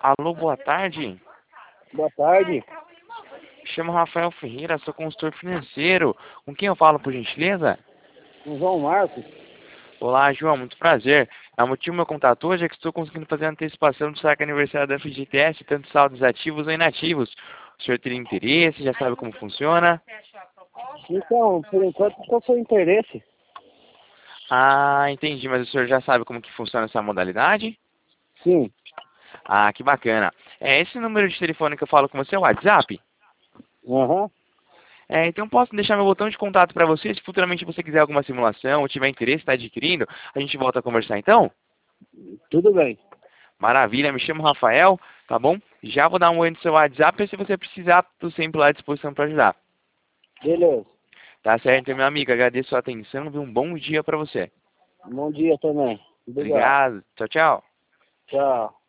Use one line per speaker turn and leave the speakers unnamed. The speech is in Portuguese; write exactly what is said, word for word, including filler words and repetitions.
Alô, boa tarde.
Boa tarde.
Me chamo Rafael Ferreira, sou consultor financeiro. Com quem eu falo, por gentileza?
Com João Marcos.
Olá, João, muito prazer. O motivo do meu contato hoje é que estou conseguindo fazer a antecipação do saque aniversário da F G T S, tanto saldos ativos ou inativos. O senhor teria interesse? Já sabe como funciona?
Então, por enquanto, qual foi o interesse?
Ah, entendi, mas o senhor já sabe como que funciona essa modalidade?
Sim.
Ah, que bacana. É esse número de telefone que eu falo com você é o WhatsApp?
Aham.
É, então posso deixar meu botão de contato para você, se futuramente você quiser alguma simulação ou tiver interesse, está adquirindo, a gente volta a conversar então?
Tudo bem.
Maravilha, me chamo Rafael, tá bom? Já vou dar um oi no seu WhatsApp e se você precisar, estou sempre lá à disposição para ajudar.
Beleza.
Tá certo, meu amigo, agradeço a sua atenção e um bom dia para você.
Bom dia também. Obrigado.
Obrigado, tchau, tchau.
Tchau.